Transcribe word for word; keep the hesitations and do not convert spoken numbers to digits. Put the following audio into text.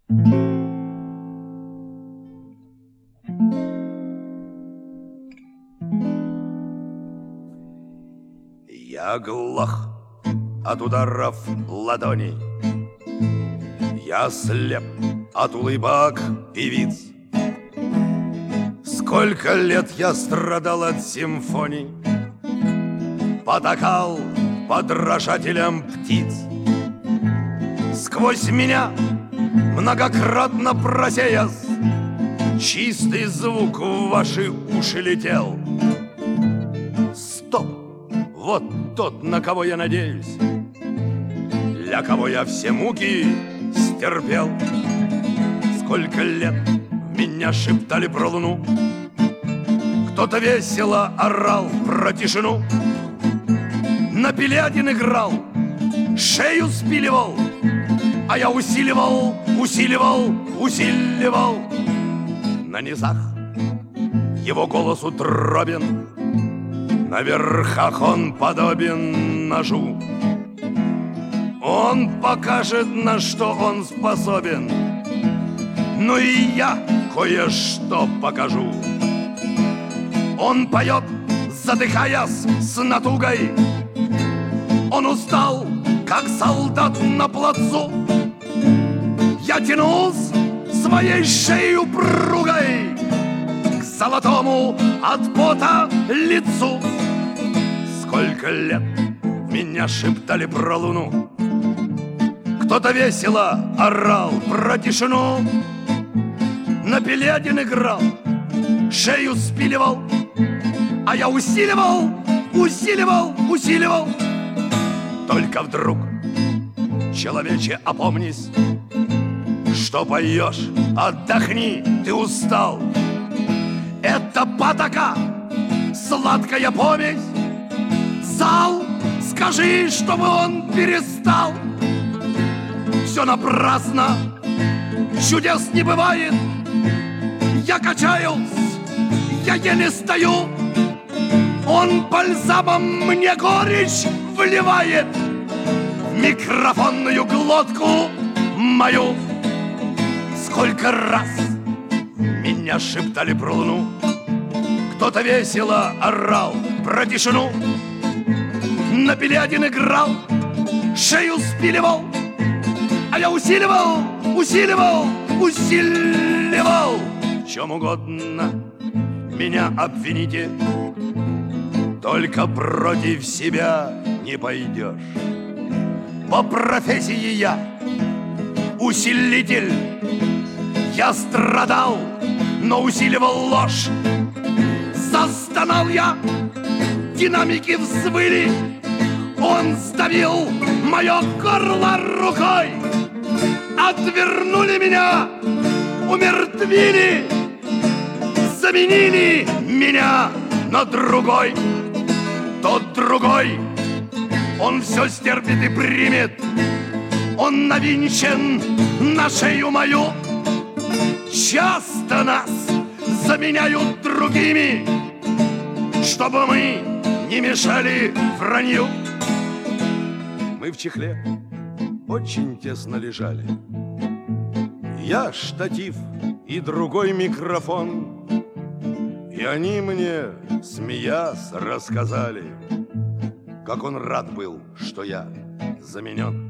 Я глох от ударов ладоней, я слеп от улыбок певиц. Сколько лет я страдал от симфоний, потакал подражателям птиц. Сквозь меня, многократно просеясь, чистый звук в ваши уши летел. Стоп! Вот тот, на кого я надеюсь, для кого я все муки стерпел. Сколько лет меня шептали про луну, кто-то весело орал про тишину. На Пилядин играл, шею спиливал, а я усиливал, усиливал, усиливал. На низах его голос утробен, на верхах он подобен ножу. Он покажет, на что он способен, но и я кое-что покажу. Он поет, задыхаясь с натугой, он устал, как солдат на плацу. Я тянулся своей шеей упругой к золотому от пота лицу. Сколько лет меня шептали про луну, кто-то весело орал про тишину. На Пилядин играл, шею спиливал, а я усиливал, усиливал, усиливал. Только вдруг, человече, опомнись, что поешь, отдохни, ты устал. Это патока, сладкая помесь. Зал, скажи, чтобы он перестал. Все напрасно, чудес не бывает. Я качаюсь, я еле стою. Он бальзамом мне горечь вливает в микрофонную глотку мою. Сколько раз меня шептали про луну, кто-то весело орал про тишину. На Пилядин играл, шею спиливал, а я усиливал, усиливал, усиливал. В чем угодно меня обвините, только против себя не пойдешь. По профессии я усилитель. Я страдал, но усиливал ложь. Застонал я, динамики взвыли. Он сдавил мое горло рукой. Отвернули меня, умертвили, заменили меня на другой. Тот другой, он все стерпит и примет. Он навинчен на шею мою. Часто нас заменяют другими, чтобы мы не мешали вранью. Мы в чехле очень тесно лежали. Я штатив и другой микрофон. И они мне, смеясь, рассказали, как он рад был, что я заменен.